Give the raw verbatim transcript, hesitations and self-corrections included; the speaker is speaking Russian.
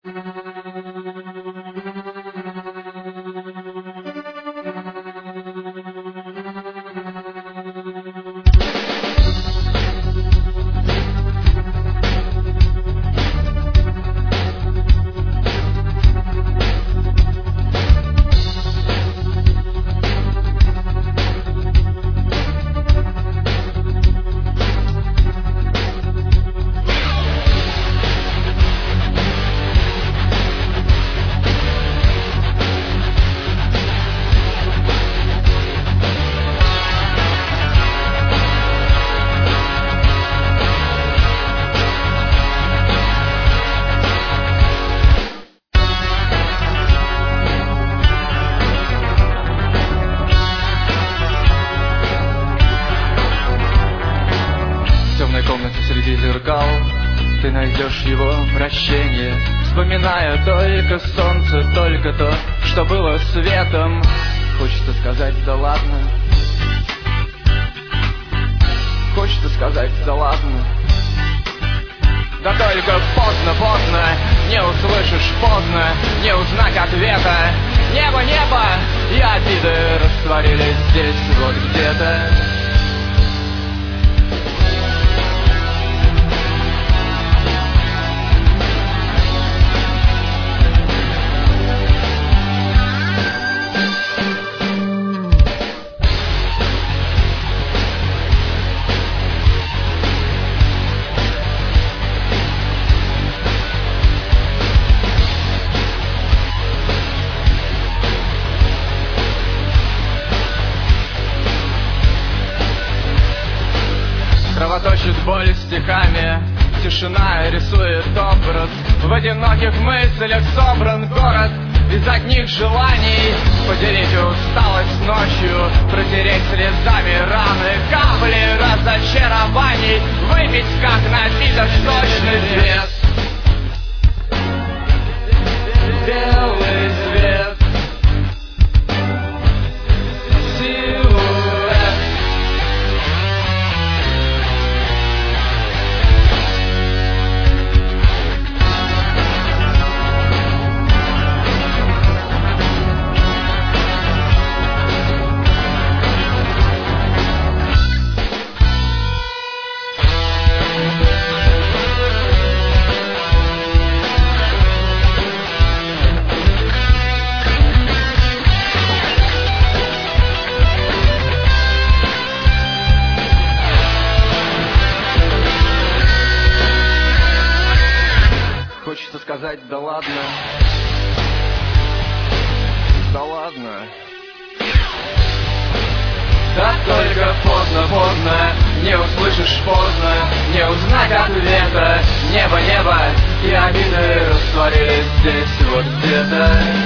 Среди зеркал ты найдешь его прощение, вспоминая только солнце, только то, что было светом. Хочется сказать: да ладно. Хочется сказать: да ладно. Да только поздно, поздно, не услышишь поздно, не узнать ответа. Небо, небо, и обиды растворились здесь вот где-то. Кровоточит боль стихами, тишина рисует образ. В одиноких мыслях собран город из одних желаний. Поделить усталость ночью, протереть слезами раны, капли разочарований, выпить как напиток сочный свет. Белый свет. Хочется сказать: да ладно. Да ладно. Да только поздно, поздно, не услышишь поздно, не узнать ответа. Небо, небо, и обиды растворились здесь вот где-то.